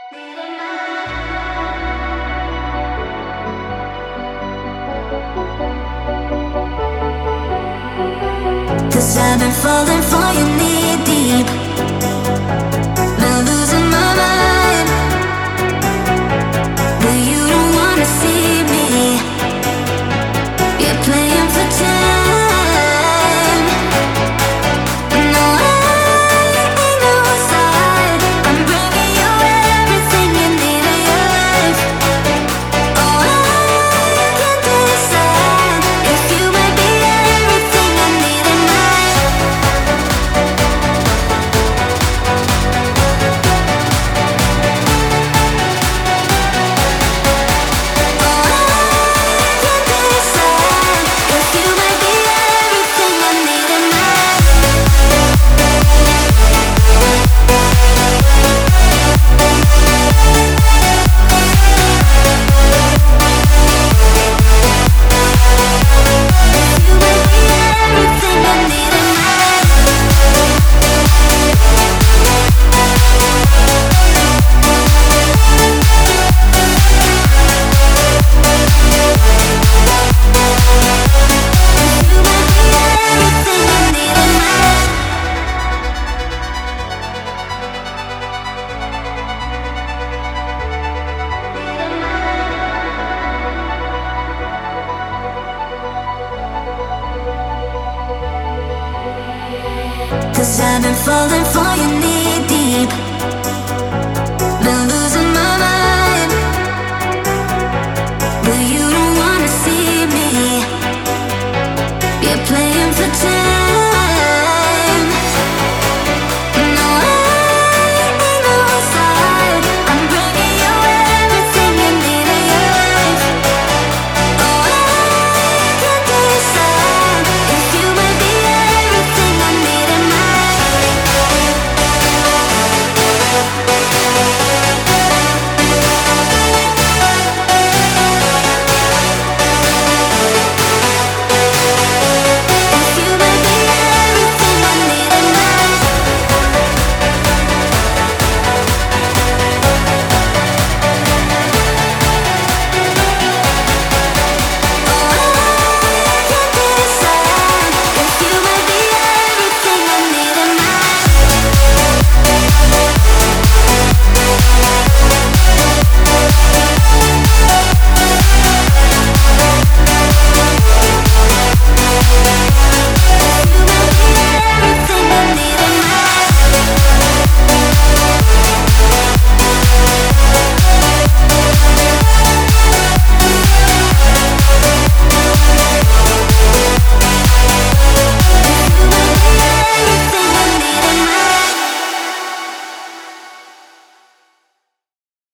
'Cause I've been falling for you knee deep, been losing my mind, but you don't wanna see me. You're playing for time. No, I ain't no side. I'm bringing you everything you need in your life. Oh, I can't decide if you might be everything I need in my life. Cause I've been falling for you